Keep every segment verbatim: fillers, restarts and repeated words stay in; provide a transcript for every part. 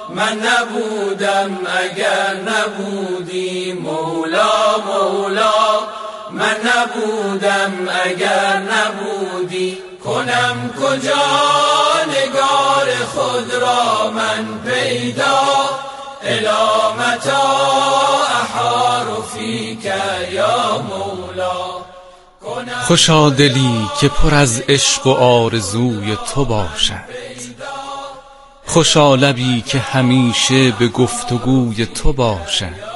من نبودم اگر نبودی مولا مولا، من نبودم اگر نبودی. کنم کجا نگار خود را من پیدا، الی متی احار فیک یا مولا. خوشا دلی که پر از عشق و آرزوی تو باشد، خوشا لبی که همیشه به گفتگوی تو باشد.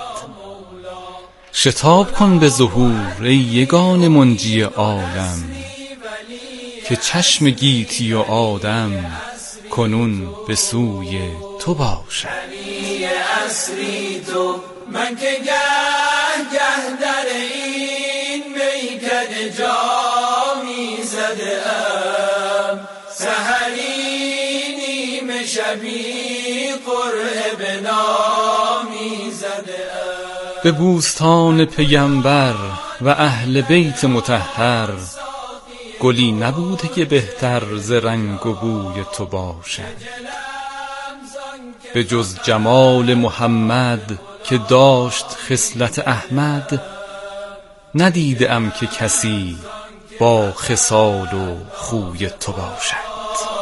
شتاب کن به ظهور ای یگان منجی عالم، که چشم گیتی و آدم کنون به سوی تو باشد. عصری تو من که گه گه در این میکده جامی زده ام، سحری نیمه شبی قرعه به نامی زده ام. به بوستان پیمبر و اهل بیت مطهر، گلی نبوده که بهتر ز رنگ و بوی تو باشد. به جز جمال محمد که داشت خصلت احمد، ندیدم که کسی با خصال و خوی تو باشد.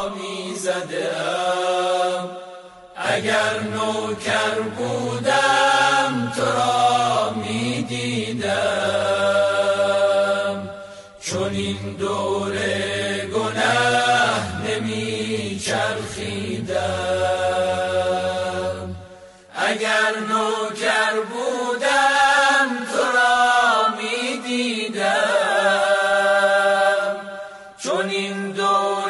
اگر نوکر بودم تو را می دیدم، چون این دور گناه نمی چرخیدم. اگر نوکر بودم تو را می دیدم، چون این دور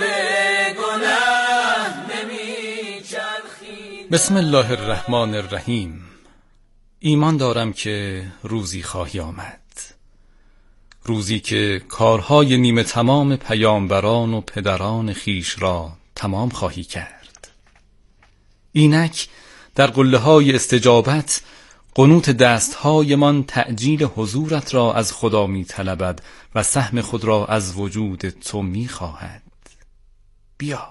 گناه نمی چرخیدم. بسم الله الرحمن الرحیم. ایمان دارم که روزی خواهی آمد، روزی که کارهای نیمه تمام پیامبران و پدران خیش را تمام خواهی کرد. اینک در قله‌های استجابت قنوت دستهایمان تعجیل حضورت را از خدا می طلبد و سهم خود را از وجود تو می خواهد. بیا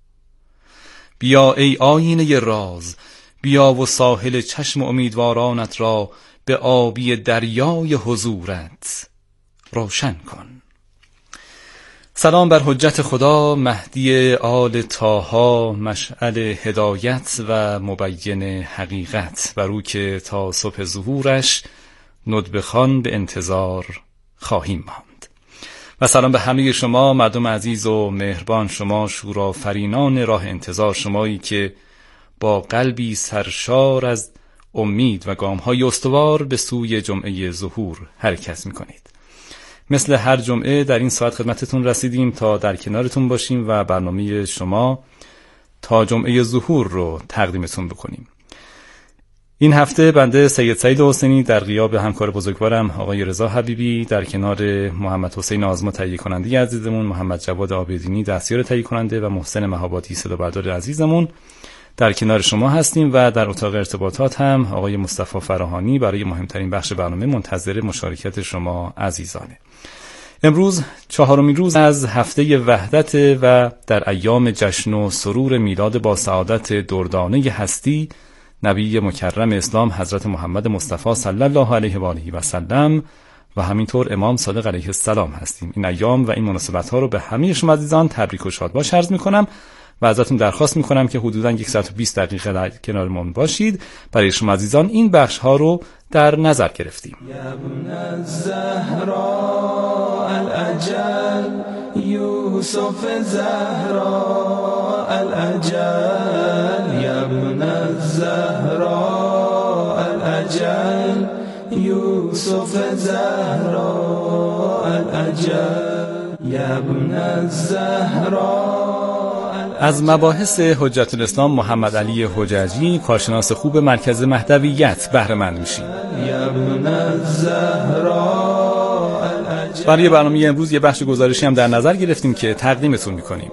بیا ای آینه راز، بیا و ساحل چشم امیدوارانت را به آبی دریای حضورت روشن کن. سلام بر حجت خدا مهدی آل طاها، مشعل هدایت و مبین حقیقت، بر او که تا صبح ظهورش ندبه خوان به انتظار خواهیم ماند. و سلام به همه شما مردم عزیز و مهربان، شما شورافرینان راه انتظار، شمایی که با قلبی سرشار از امید و گام‌های استوار به سوی جمعه ظهور حرکت می‌کنید. مثل هر جمعه در این ساعت خدمتتون رسیدیم تا در کنارتون باشیم و برنامه شما تا جمعه ظهور رو تقدیمتون بکنیم. این هفته بنده سید سعید حسینی در غیاب همکار بزرگوارم آقای رضا حبیبی، در کنار محمد حسین آزما تهیه کننده عزیزمون، محمد جواد عابدینی دستیار تهیه کننده و محسن مهابادی صدا بردار عزیزمون در کنار شما هستیم و در اتاق ارتباطات هم آقای مصطفی فراهانی برای مهمترین بخش برنامه منتظر مشارکت شما عزیزانه. امروز چهارمین روز از هفته وحدت و در ایام جشن و سرور میلاد با سعادت دردانه هستی نبی مکرم اسلام حضرت محمد مصطفی صلی الله علیه و آله و سلم و همینطور امام صادق علیه السلام هستیم. این ایام و این مناسبت ها رو به همه شما عزیزان تبریک و شادباش عرض میکنم و ازتون درخواست میکنم که حدوداً صد و بیست دقیقه در کنارمون باشید. برای شما عزیزان این بخش ها رو در نظر گرفتیم. یا ابن الزهراء الاجل، یوسف زهراء الاجل، یا ابن الزهراء الاجل، یوسف زهراء الاجل، یا ابن الزهراء. از مباحث حجت الاسلام محمد علی حججی، کارشناس خوب مرکز مهدویت، بهره مند میشیم. برای برنامه امروز یه بخش گزارشی هم در نظر گرفتیم که تقدیمتون میکنیم.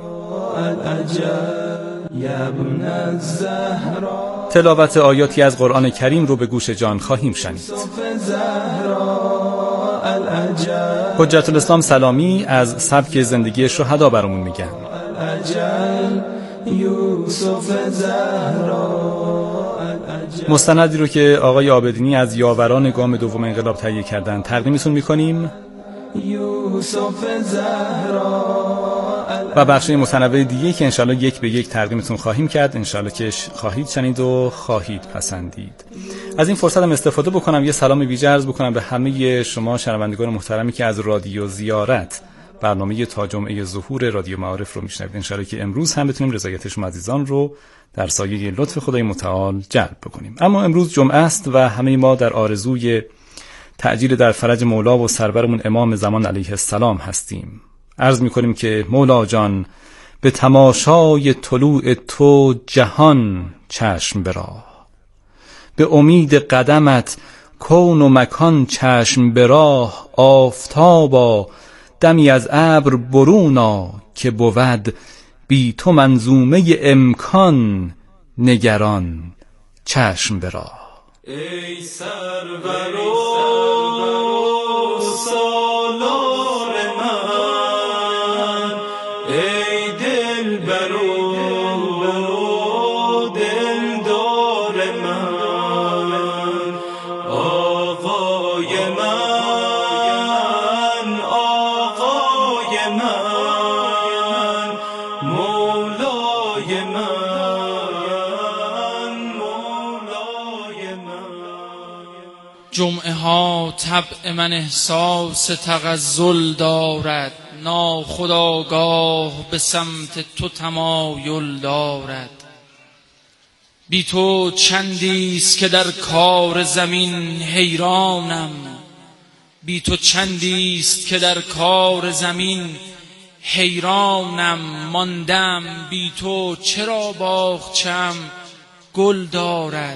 تلاوت آیاتی از قرآن کریم رو به گوش جان خواهیم شنید. حجت الاسلام سلامی از سبک زندگی شهدا برامون میگن. یوسف زهرا مستندی رو که آقای عابدینی از یاوران گام دوم انقلاب تهیه کردن تقدیمتون میکنیم یوسف زهرا و بخش متنوع دیگه که انشالله یک به یک تقدیمتون خواهیم کرد، انشالله که خواهید شنید و خواهید پسندید. از این فرصت هم استفاده بکنم یه سلام ویژه عرض بکنم به همه شما شنوندگان محترمی که از رادیو زیارت برنامه تا جمعه ظهور رادیو معارف رو میشنوید. انشالله که امروز هم بتونیم رضایت شما عزیزان رو در سایه لطف خدای متعال جلب بکنیم. اما امروز جمعه است و همه ما در آرزوی تعجیل در فرج مولا و سرورمون امام زمان علیه السلام هستیم. عرض می‌کنیم که مولا جان به تماشای طلوع تو جهان چشم براه، به امید قدمت کون و مکان چشم براه، آفتابا دمی از ابر برونا که بود بی تو منظومه امکان نگران چشم براه. ای سرور و سالار من، ای دلبر و دلدار من، آقای من، آقای من، مولای من، مولای من. جمعه ها طبع من احساس تغزل دارد، ناخودآگاه به سمت تو تمایل دارد. بی تو چندیست که در کار زمین حیرانم، بی تو چندیست که در کار زمین حیرانم. ماندم بی تو چرا باغچه‌ام گل دارد.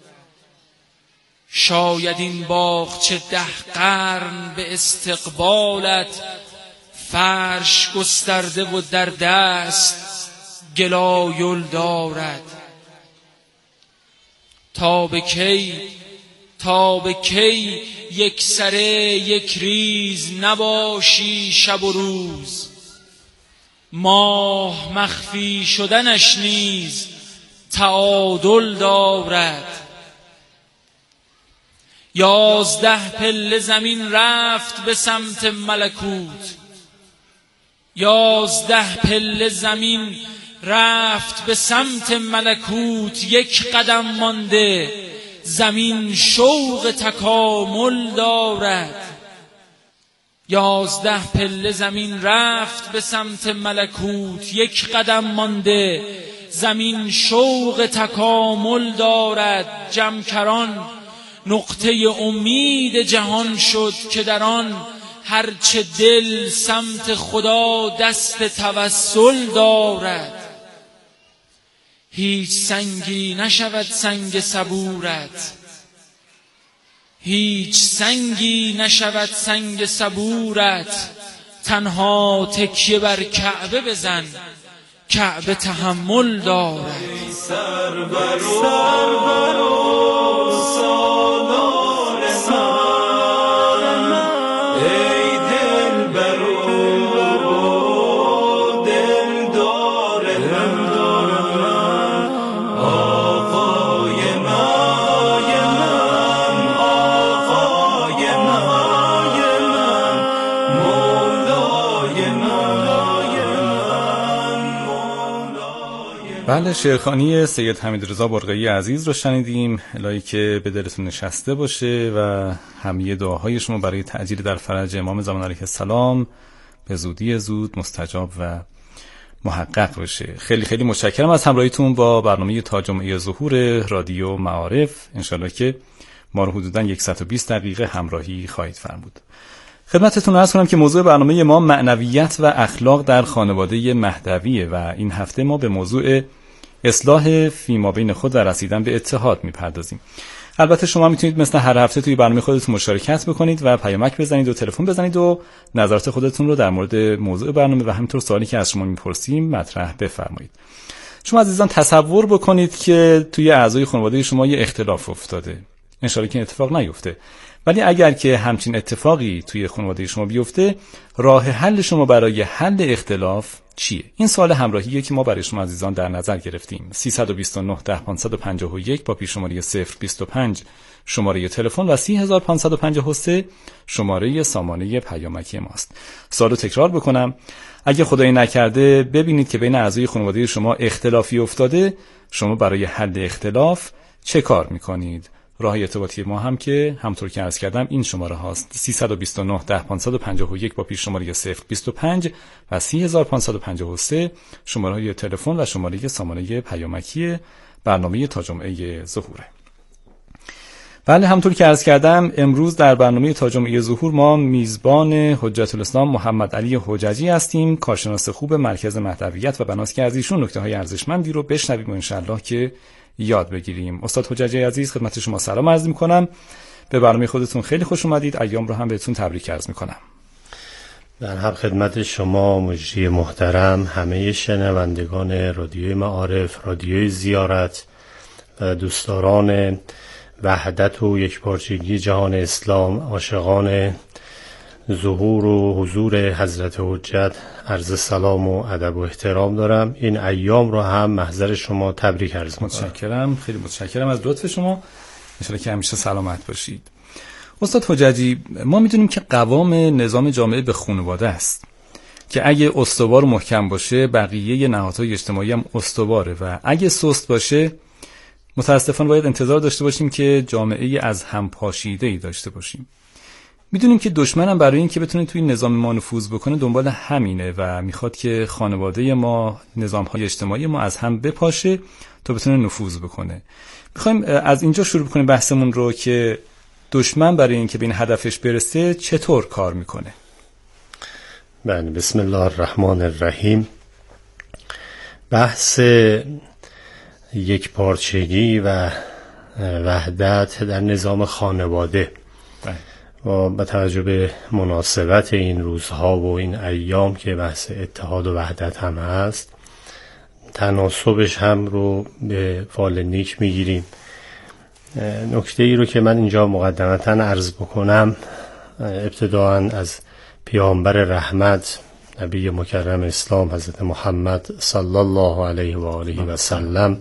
شاید این باغچه ده قرن به استقبالت فرش گسترده و در دست گلایل دارد. تا به کی تا به کی یک سره یک ریز نباشی شب و روز، ماه مخفی شدنش نیز تعادل دارد. یازده پله زمین رفت به سمت ملکوت، یازده پله زمین رفت به سمت ملکوت. یک قدم مانده زمین شوق تکامل دارد. یازده پله زمین رفت به سمت ملکوت، یک قدم مانده زمین شوق تکامل دارد. جمکران نقطه امید جهان شد که در آن هرچه دل سمت خدا دست توسل دارد. هیچ سنگی نشود سنگ صبورت، هیچ سنگی نشود سنگ صبورت. تنها تکیه بر کعبه بزن، کعبه تحمل دارد. سرور و سالار من، ای دلبر و دلدار من، آقای من، آقای من، مولای من. بله، شعرخوانی سید حمیدرضا برقعی عزیز رو شنیدیم. الهی که به دلتون نشسته باشه و همه دعاهای شما برای تعجیل در فرج امام زمان علیه السلام به زودی زود مستجاب و محقق بشه. خیلی خیلی متشکرم از همراهیتون با برنامه تا جمعه ظهور رادیو معارف. انشالله که ما رو حدوداً صد و بیست دقیقه همراهی خواهید فرمود. خدمتتون عرض کنم که موضوع برنامه ما معنویت و اخلاق در خانواده مهدویه و این هفته ما به موضوع اصلاح فیما بین خود و رسیدن به اتحاد میپردازیم. البته شما میتونید مثل هر هفته توی برنامه خودتون مشارکت بکنید و پیامک بزنید و تلفن بزنید و نظرات خودتون رو در مورد موضوع برنامه و همینطور سوالی که از شما میپرسیم مطرح بفرمایید. شما عزیزان تصور بکنید که توی اعضای خانواده شما یه اختلاف افتاده. ان شاءالله که اتفاق نیفته. ولی اگر که همچین اتفاقی توی خانواده شما بیفته، راه حل شما برای حل اختلاف چیه؟ این سوال همراهیه که ما برای شما عزیزان در نظر گرفتیم. سه دو نه ده پانصد و پنجاه و یک با پیش‌شماره صفر بیست و پنج شماره تلفن و سی هزار و پانصد و پنجاه و سه شماره سامانه پیامکی ماست. سوالو تکرار بکنم: اگه خدایی نکرده ببینید که بین اعضای خانواده شما اختلافی افتاده، شما برای حل اختلاف چه کار میکنید؟ راه ارتباطی ما هم که همطور که عرض کردم این شماره هاست: سه دو نه ده پانصد و پنجاه و یک با پیش شماره صفر بیست و پنج و سی هزار و پانصد و پنجاه و سه شماره های تلفن و شماره سامانه پیامکی برنامه تا جمعه ظهوره. بله، همطور که عرض کردم امروز در برنامه تا جمعه ظهور ما میزبان حجت الاسلام محمد علی حججی هستیم، کارشناس خوب مرکز مهدویت، و بناست که از ایشون نکته‌های ارزشمندی رو بشنویم و انشالله که یاد بگیریم. استاد حججی عزیز، خدمت شما سلام عرض می‌کنم. به برنامه خودتون خیلی خوش اومدید. ایام رو هم بهتون تبریک عرض می‌کنم. در هم خدمت شما مجری محترم، همه شنوندگان رادیوی معارف، رادیوی زیارت و دوستداران وحدت و یکپارچگی جهان اسلام، عاشقان ظهور و حضور حضرت حجت، عرض سلام و ادب و احترام دارم. این ایام رو هم محضر شما تبریک عرض می‌کنم. متشکرم، خیلی متشکرم از لطف شما. ان شاءالله که همیشه سلامت باشید. استاد حججی، ما میدونیم که قوام نظام جامعه به خانواده است که اگه استوار و محکم باشه، بقیه نهادهای اجتماعی هم استواره، و اگه سست باشه متاسفانه باید انتظار داشته باشیم که جامعه از هم پاشیده‌ای داشته باشیم. میدونیم که دشمن هم برای این که بتونه توی نظام ما نفوذ بکنه دنبال همینه و میخواد که خانواده ما، نظام‌های اجتماعی ما از هم بپاشه تا بتونه نفوذ بکنه. میخوایم از اینجا شروع بکنیم بحثمون رو که دشمن برای این که به این هدفش برسه چطور کار میکنه. بله، بسم الله الرحمن الرحیم. بحث یک پارچگی و وحدت در نظام خانواده و با توجه به مناسبت این روزها و این ایام که بحث اتحاد و وحدت هم هست، تناسبش هم رو به فال نیک میگیریم. نکته ای رو که من اینجا مقدمتا عرض بکنم، ابتداءً از پیامبر رحمت، نبی مکرم اسلام حضرت محمد صلی الله علیه و آله و سلم،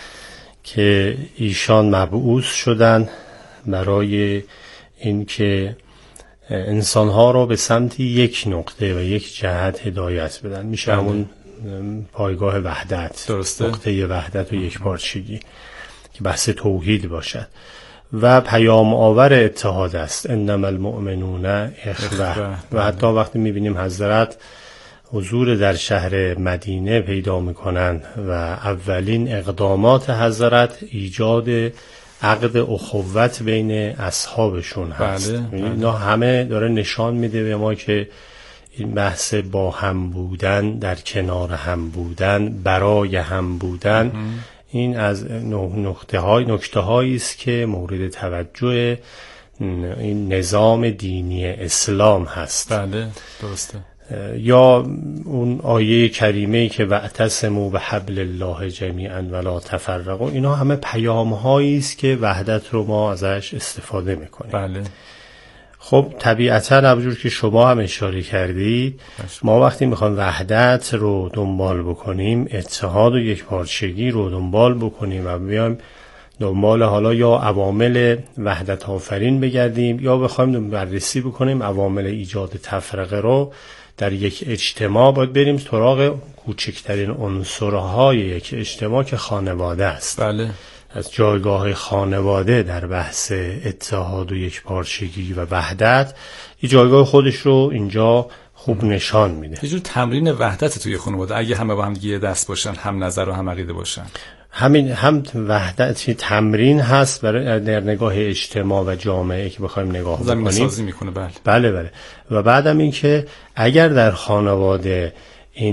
که ایشان مبعوث شدن برای اینکه انسانها رو به سمت یک نقطه و یک جهت هدایت بدن. میشه همون پایگاه وحدت، درسته؟ نقطه وحدت و یکپارچگی که بحث توحید باشد و پیام آور اتحاد است. انما المؤمنون اخوه. و حتی وقتی میبینیم حضرت حضور در شهر مدینه پیدا میکنن و اولین اقدامات حضرت ایجاد عقد اخوت بین اصحابشون هست. بله، بله. اینا همه داره نشان میده به ما که این بحث با هم بودن، در کنار هم بودن، برای هم بودن، این از نکته های نکته هایی است که مورد توجه این نظام دینی اسلام هست. بله، درسته. یا اون آیه کریمه‌ای که واعتصموا بحبل الله جمیعا ولا تفرقوا، اینا همه پیام هایی است که وحدت رو ما ازش استفاده میکنیم. بله. خب طبیعتا همونجور که شما هم اشاره کردید، ما وقتی میخوایم وحدت رو دنبال بکنیم، اتحاد و یکپارچگی رو دنبال بکنیم و بیایم دنبال حالا یا عوامل وحدت آفرین بگردیم یا بخوایم بررسی بکنیم عوامل ایجاد تفرقه رو در یک اجتماع، باید بریم سراغ کوچکترین عنصرهای یک اجتماع که خانواده است. بله. از جایگاه خانواده در بحث اتحاد و یکپارچگی و وحدت، این جایگاه خودش رو اینجا خوب نشان میده. یه جور تمرین وحدت توی خانواده، اگه همه با هم دیگه دست باشن، هم نظر و هم عقیده باشن. همین هم وحدت تمرین هست برای در نگاه اجتماع و جامعه که بخوایم نگاه بکنیم. زمین سازی میکنه. بله. بله بله. و بعدم این که اگر در خانواده این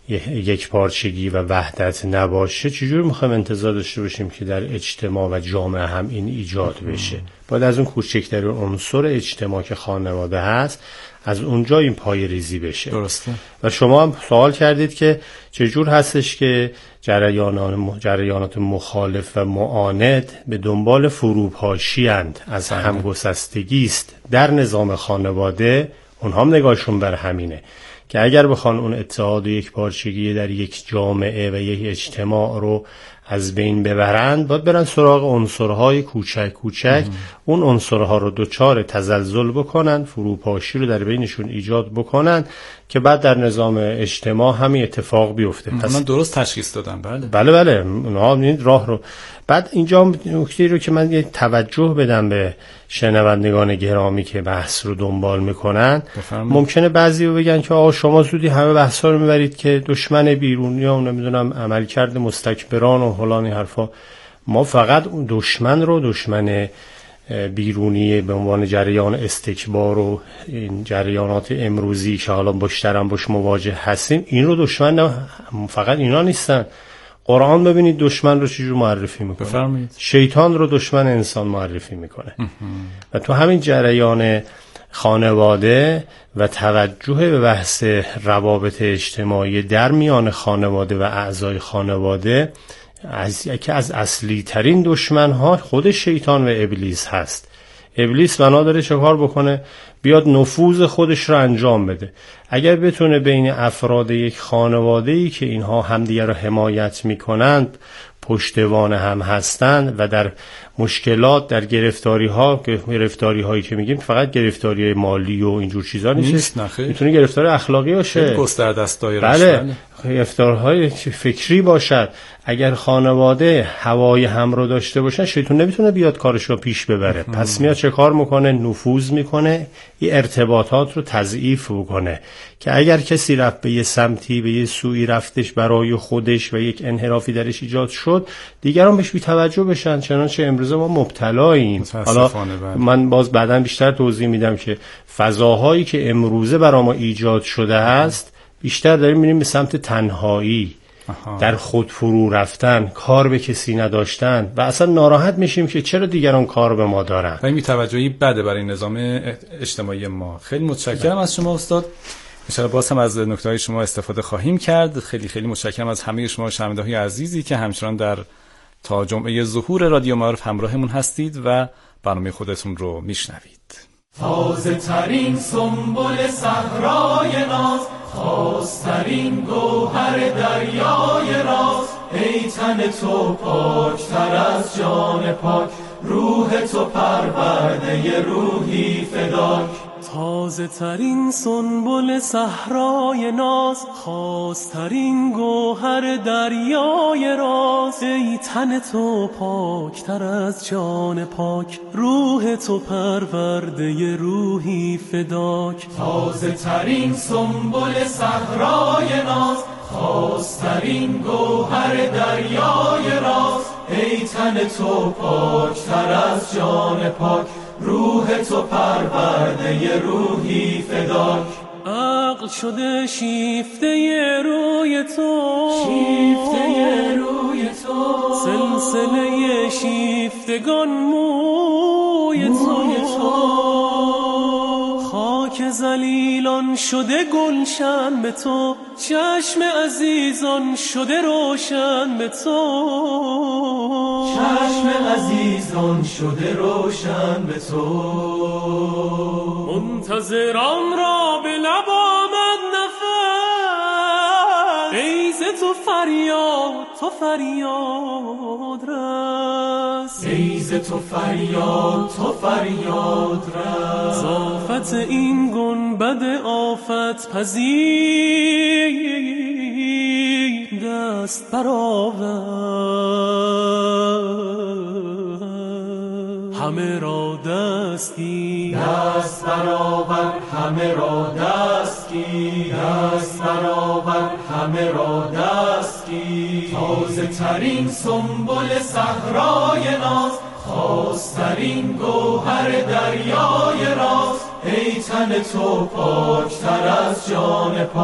یک پارچگی و وحدت نباشه چجور میخوایم انتظار داشته باشیم که در اجتماع و جامعه هم این ایجاد بشه؟ باید از اون کوچکترین عنصر اجتماع که خانواده هست از اونجا این پای ریزی بشه. درسته. و شما هم سوال کردید که چجور هستش که جریانات جریانات مخالف و معاند به دنبال فروپاشی اند، از همگسستگی است در نظام خانواده. اونها هم نگاهشون بر همینه که اگر بخوان اون اتحاد و یک پارچگی در یک جامعه و یک اجتماع رو از بین ببرند، باید برن سراغ عنصرهای کوچک کوچک ام. اون عنصرها رو دوچار تزلزل بکنن، فروپاشی رو در بینشون ایجاد بکنن که بعد در نظام اجتماع همین اتفاق بیفته. پس من درست تشخیص دادم. بله بله بله اونها این راه رو. بعد اینجا نکته رو که من یه توجه بدم به شنوندگان گرامی که بحث رو دنبال میکنن، ممکنه بعضی رو بگن که آقا شما زودی همه بحثا رو میبرید که دشمن بیرونی ها نمیدونم عملکرد مستکبران و فلان حرفا. ما فقط اون دشمن رو دشمن بیرونی به عنوان جریان استکبار و این جریانات امروزی که حالا بیشترم باش مواجه هستیم، این رو دشمن نه، فقط اینا نیستن. قرآن ببینید دشمن رو چجور معرفی میکنه. بفرمایید. شیطان رو دشمن انسان معرفی میکنه. و تو همین جریان خانواده و توجه به بحث روابط اجتماعی در میان خانواده و اعضای خانواده، از یکی از اصلی ترین دشمن ها خود شیطان و ابلیس هست. ابلیس بنا داره چه کار بکنه؟ بیاد نفوذ خودش رو انجام بده. اگر بتونه بین افراد یک خانواده‌ای که اینها همدیگر رو حمایت میکنند، پشتوان هم هستند و در مشکلات، در گرفتاری ها، گرفتاری هایی که میگیم فقط گرفتاری مالی و اینجور چیزا نیست، میتونه گرفتاری اخلاقی باشه، گسترده است دایره‌اش. بله، گرفتارهای فکری باشد. اگر خانواده هوای هم رو داشته باشن، شیطان نمیتونه بیاد کارش رو پیش ببره. پس میاد چه کار میکنه؟ نفوذ میکنه، این ارتباطات رو تضعیف بکنه که اگر کسی رفت به یه سمتی، به یه سوی رفتش برای خودش و یک انحرافی درش ایجاد شد، دیگران بهش بی توجه بشن. چنانچه امروزه ما مبتلاییم. حالا من باز بعداً بیشتر توضیح میدم که فضاهایی که امروزه برای ما ایجاد شده است، بیشتر داریم میریم به سمت تنهایی، آها. در خود فرو رفتن، کار به کسی نداشتن و اصلا ناراحت میشیم که چرا دیگران کار به ما دارن. و این بی‌توجهی بده برای نظام اجتماعی ما. خیلی متشکرم از شما استاد. انشاءالله باز هم از نکته‌های شما استفاده خواهیم کرد. خیلی خیلی متشکرم از همه شما شنونده‌های عزیزی که همچنان در تا جمعه ظهور رادیو معارف همراهمون هستید و برنامه خودتون رو میشنوید. تازه ترین سنبل صحرای ناز، خواسترین گوهر دریای راز، ای تن تو پاکتر از جان پاک، روح تو پرورده روحی فداک. تازه ترین سنبل صحرای ناز، خواسترین گوهر دریای راز، ای تن تو پاکتر از جان پاک، روح تو پرورده روحی فداک. تازه ترین سنبل صحرای ناز، خواسترین گوهر دریای راز، ای تن تو پاکتر از جان پاک، روح تو پرورده روحی فداک. عقل شده شیفته روی تو، شیفته روی تو، سلسله شیفتگان موی تو، خاک ذلیلان شده گلشن به تو، چشم عزیزان شده روشن به تو، چشم عزیزان شده روشن به تو. منتظران را به لب آمد نفس، ای ز تو فریاد تو فریاد رس، ای ز تو فریاد تو فریاد رس. زافت این گنبد آفت پذیر، دست برآور همه را دستی، دست برآور همه را دستی، دست برآور همه را دستی. تازه ترین سنبل صحرای ناز، خواسترین گوهر دریای راز، ای تن تو پاکتر از جان پاک،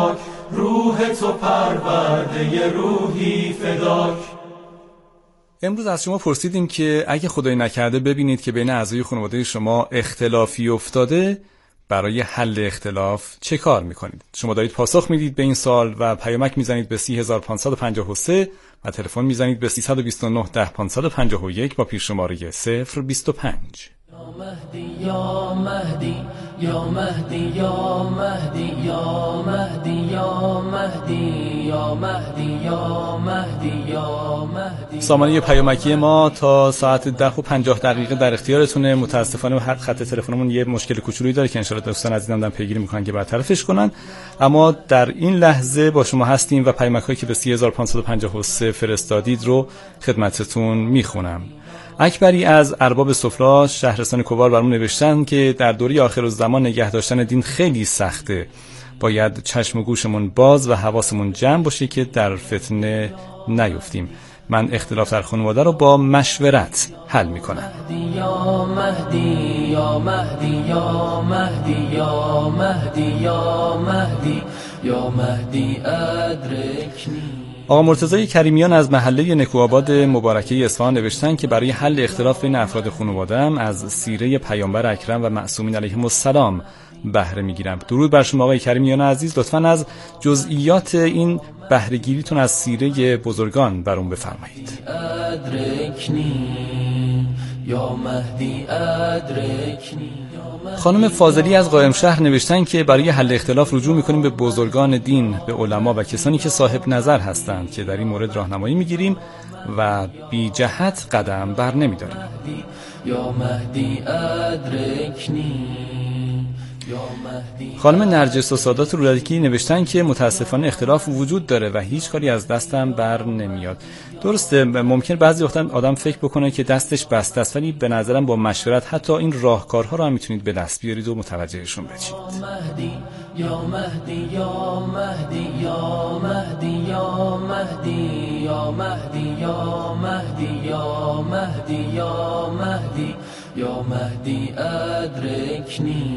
روح تو پرورده روحی فداک. امروز از شما پرسیدیم که اگه خدای نکرده ببینید که بین اعضای خانواده شما اختلافی افتاده، برای حل اختلاف چه کار میکنید؟ شما دارید پاسخ میدید به این سوال و پیامک میزنید به سی هزار و پانصد و پنجاه و سه و تلفن میزنید به سیصد و بیست و نه ده پانصد و پنجاه و یک با پیششماره صفر بیست و پنج. یا مهدی یا مهدی یا مهدی یا مهدی یا مهدی یا مهدی یا مهدی یا مهدی یا مهدی. سامانه پیامکی ما تا ساعت ده و پنجاه دقیقه در اختیارتونه. متاسفانه خط تلفنمون یه مشکل کوچولویی داره که ان شاءالله دوستان عزیزم دارن پیگیری میکنن که برطرفش کنن، اما در این لحظه با شما هستیم و پیامک‌هایی که به سی هزار و پانصد و پنجاه و سه فرستادید رو خدمتتون میخونم. اکبری از ارباب سفره شهرستان کوبار برامون نوشتن که در دوره آخرالزمان نگه داشتن دین خیلی سخته. باید چشم و گوشمون باز و حواسمون جمع باشه که در فتنه نیفتیم. من اختلاف در خانواده رو با مشورت حل میکنم. یا مهدی یا مهدی یا مهدی یا مهدی یا مهدی یا مهدی ادرکنی. آقا مرتضی کریمیان از محله نکوآباد مبارکه اصفهان نوشتن که برای حل اختلاف بین افراد خانواده‌ام از سیره پیامبر اکرم و معصومین علیهم السلام بهره میگیرم. درود بر شما آقای کریمیان عزیز، لطفاً از جزئیات این بهره گیریتون از سیره بزرگان برام بفرمایید. یا مهدی ادرکنی. خانم فاضلی از قائم شهر نوشتن که برای حل اختلاف رجوع میکنیم به بزرگان دین، به علما و کسانی که صاحب نظر هستند که در این مورد راهنمایی میگیریم و بی جهت قدم بر نمیداریم. یا مهدی ادرکنی. خانم نرجس و سادات رودکی نوشتن که متاسفانه اختلاف وجود داره و هیچ کاری از دستم بر نمیاد. درسته، ممکن بعضی وقتا آدم فکر بکنه که دستش بسته است، ولی به نظرم با مشورت حتی این راهکارها رو هم میتونید به دست بیارید و متوجهشون بشید. یا مهدی یا مهدی یا مهدی یا مهدی یا مهدی یا مهدی یا مهدی یا مهدی یا مهدی ادرکنی.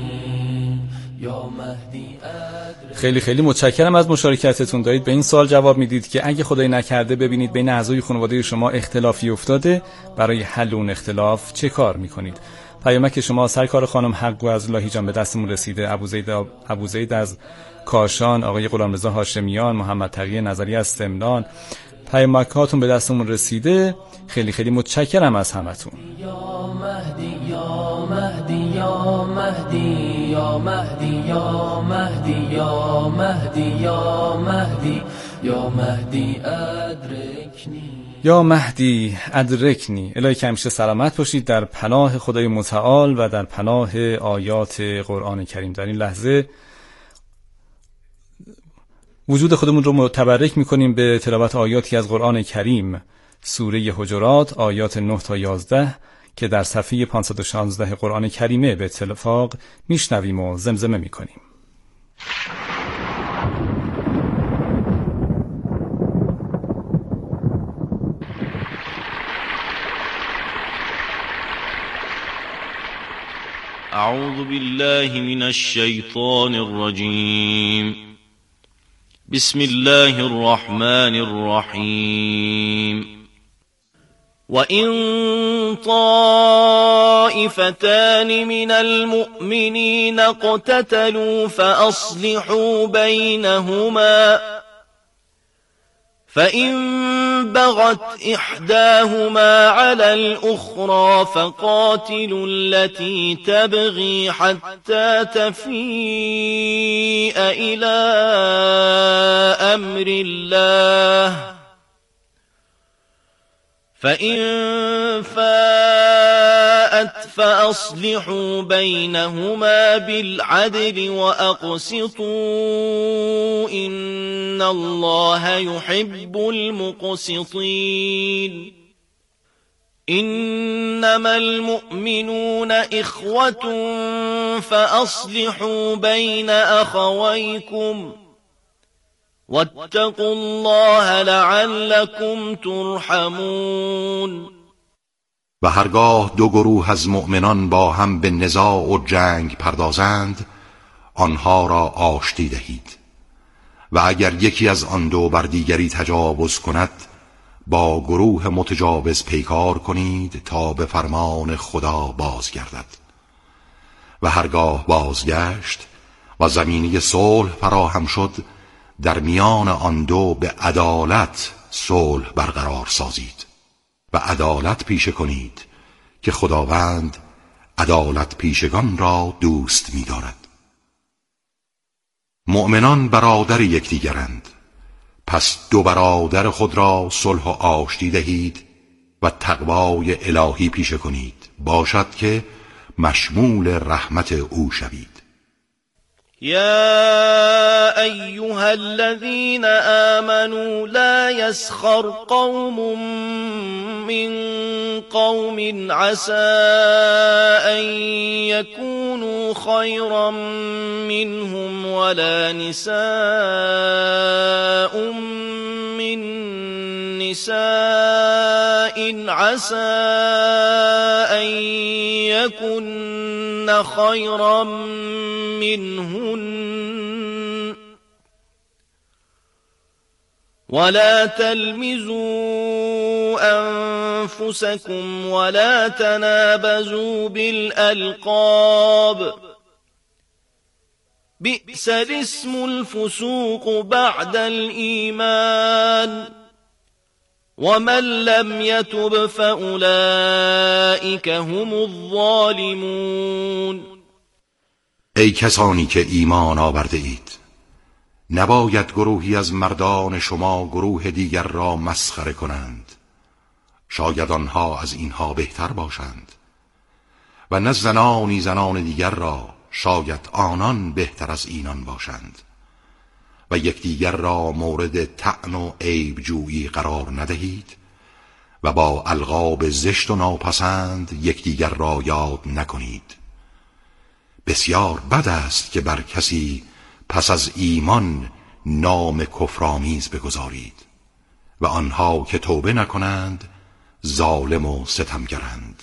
خیلی خیلی متشکرم از مشارکتتون. دارید به این سوال جواب میدید که اگه خدای نکرده ببینید بین اعضای خانواده شما اختلافی افتاده، برای حل اون اختلاف چه کار میکنید؟ پیامک شما سرکار خانم حقو از لاهی جان به دستمون رسیده. ابوزید ابوزید از کاشان، آقای غلامرضا هاشمیان، محمد تقی نظری از سمنان، پیامکاتون به دستمون رسیده. خیلی خیلی متشکرم از همتون. یا مهدی یا مهدی یا مهدی یا مهدی یا مهدی یا مهدی یا مهدی یا مهدی ادرکنی. یا مهدی ادرکنی. الهی که همیشه سلامت باشید، در پناه خدای متعال و در پناه آیات قرآن کریم. در این لحظه وجود خودمون رو متبرک میکنیم به تلاوت آیاتی از قرآن کریم، سوره حجرات آیات نه تا یازده که در صفحه پانصد و شانزده قرآن کریمه به اتفاق میشنویم و زمزمه میکنیم. اعوذ بالله من الشیطان الرجیم. بسم الله الرحمن الرحیم. وَإِن طَائِفَتَانِ مِنَ الْمُؤْمِنِينَ اقْتَتَلُوا فَأَصْلِحُوا بَيْنَهُمَا فَإِن بَغَتْ إِحْدَاهُمَا عَلَى الْأُخْرَى فَقَاتِلُوا الَّتِي تَبْغِي حَتَّى تَفِيءَ إِلَى أَمْرِ اللَّهِ فَإِن فَاءَتْ فَأَصْلِحُوا بَيْنَهُمَا بِالْعَدْلِ وَأَقْسِطُوا إِنَّ اللَّهَ يُحِبُّ الْمُقْسِطِينَ. إِنَّمَا الْمُؤْمِنُونَ إِخْوَةٌ فَأَصْلِحُوا بَيْنَ أَخَوَيْكُمْ وَاتَّقُوا اللَّهَ لَعَلَّكُمْ تُرْحَمُونَ. و هرگاه دو گروه از مؤمنان با هم به نزاع و جنگ پردازند، آنها را آشتی دهید. و اگر یکی از آن دو بر دیگری تجاوز کند با گروه متجاوز پیکار کنید تا به فرمان خدا بازگردد. و هرگاه بازگشت و زمینه صلح فراهم شد، در میان آن دو به عدالت صلح برقرار سازید و عدالت پیشه کنید که خداوند عدالت پیشگان را دوست می‌دارد. مؤمنان برادر یکدیگرند، پس دو برادر خود را صلح و آشتی دهید و تقوای الهی پیشه کنید، باشد که مشمول رحمت او شوید. يا أيها الذين آمنوا لا يسخر قوم من قوم عسى أن يكونوا خيرا منهم ولا نساء من نساء عسى أن يكن خيرا منهن ولا تلمزوا أنفسكم ولا تنابزوا بالألقاب بئس الاسم الفسوق بعد الإيمان ومن لم يتب فأولئك هم الظالمون. ای کسانی که ایمان آورده اید، نباید گروهی از مردان شما گروه دیگر را مسخره کنند، شاید آنها از اینها بهتر باشند، و نه زنانی زنان دیگر را، شاید آنان بهتر از اینان باشند، و یکدیگر را مورد طعن و عیب جویی قرار ندهید و با القاب زشت و ناپسند یکدیگر را یاد نکنید. بسیار بد است که بر کسی پس از ایمان نام کفرآمیز بگذارید و آنها که توبه نکنند ظالم و ستمگرند.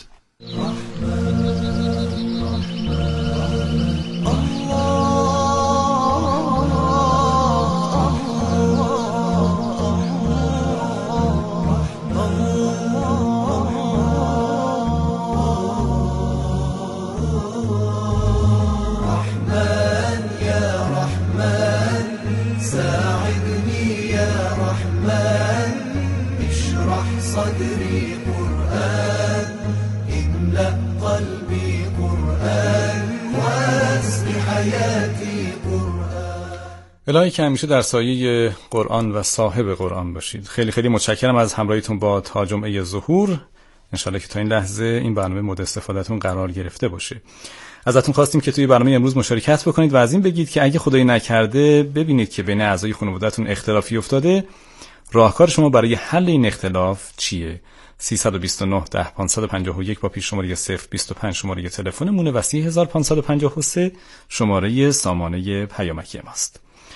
صدري قرآن املأ قلبي قرآن واسق حياتي قرآن. الهی که همیشه در سایه قرآن و صاحب قرآن باشید. خیلی خیلی متشکرم از همراهیتون با تا جمعه ظهور. انشالله که تا این لحظه این برنامه مورد استفادهتون قرار گرفته باشه. ازتون خواستیم که توی برنامه امروز مشارکت بکنید و از این بگید که اگه خدایی نکرده ببینید که بین اعضای خانواده‌تون اختلافی افتاده، راهکار شما برای حل این اختلاف چیه؟ سیصد و بیست و نه ده پانصد و پنجاه و یک با پیش شماره صفر بیست و پنج شماره تلفنمونه و سی هزار و پانصد و پنجاه و سه شماره سامانه پیامکی ماست.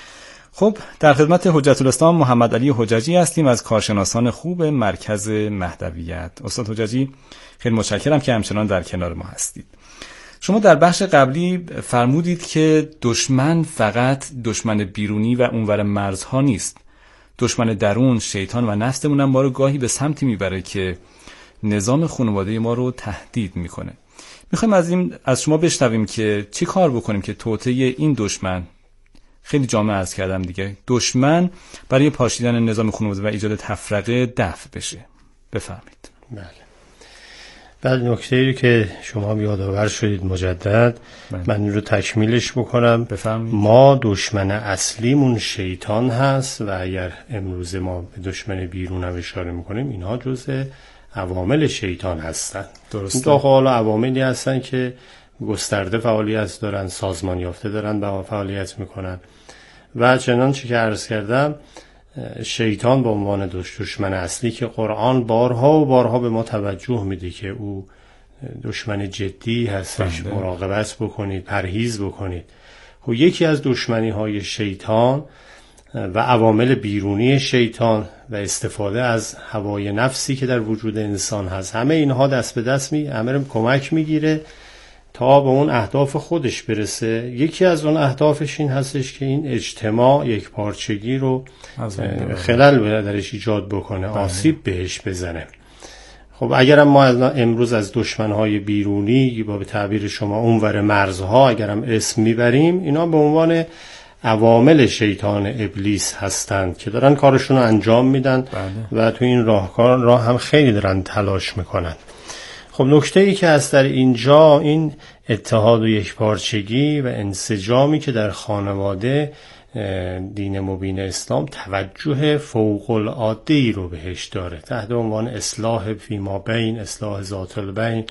خب در خدمت حجت الاسلام محمد علی حججی هستیم از کارشناسان خوب مرکز مهدویت. استاد حججی خیلی متشکرم که همچنان در کنار ما هستید. شما در بخش قبلی فرمودید که دشمن فقط دشمن بیرونی و اونور مرزها نیست، دشمن درون شیطان و نفسمون هم ما رو گاهی به سمتی میبره که نظام خانواده ما رو تهدید میکنه. میخوایم از این از شما بشنویم که چی کار بکنیم که توطئه این دشمن، خیلی جامع عرض کردم دیگه، دشمن برای پاشیدن نظام خانواده و ایجاد تفرقه دفع بشه. بفرمایید. بله. بعد نکته‌ای که شما یادآور شدید مجدد، بله. من این رو تکمیلش بکنم. بفرمایید. ما دشمن اصلیمون شیطان هست و اگر امروز ما به دشمن بیرون هم اشاره میکنیم، اینها جزء عوامل شیطان هستن. درسته. این تا حالا عواملی هستن که گسترده فعالیت دارن، سازمان یافته دارن و فعالیت میکنن و چنانچه که عرض کردم شیطان به عنوان دشمن اصلی که قرآن بارها و بارها به ما توجه میده که او دشمن جدی هستش، بنده. مراقبت بکنید، پرهیز بکنید. و یکی از دشمنی های شیطان و عوامل بیرونی شیطان و استفاده از هوای نفسی که در وجود انسان هست، همه اینها دست به دست می همه کمک میگیره تا به اون اهداف خودش برسه. یکی از اون اهدافش این هستش که این اجتماع یک پارچگی رو خلل درش ایجاد بکنه، آسیب بهش بزنه. خب اگرم ما امروز از دشمنهای بیرونی با به تعبیر شما اونور مرزها اگرم اسم میبریم، اینا به عنوان عوامل شیطان ابلیس هستند که دارن کارشون رو انجام میدن بله. و تو این راهکار راه هم خیلی دارن تلاش میکنن. خب نکته ای که هست در اینجا این اتحاد و یکپارچگی و انسجامی که در خانواده دین مبین اسلام توجه فوق العاده ای رو بهش داره تحت عنوان اصلاح فیما بین، اصلاح ذات البین،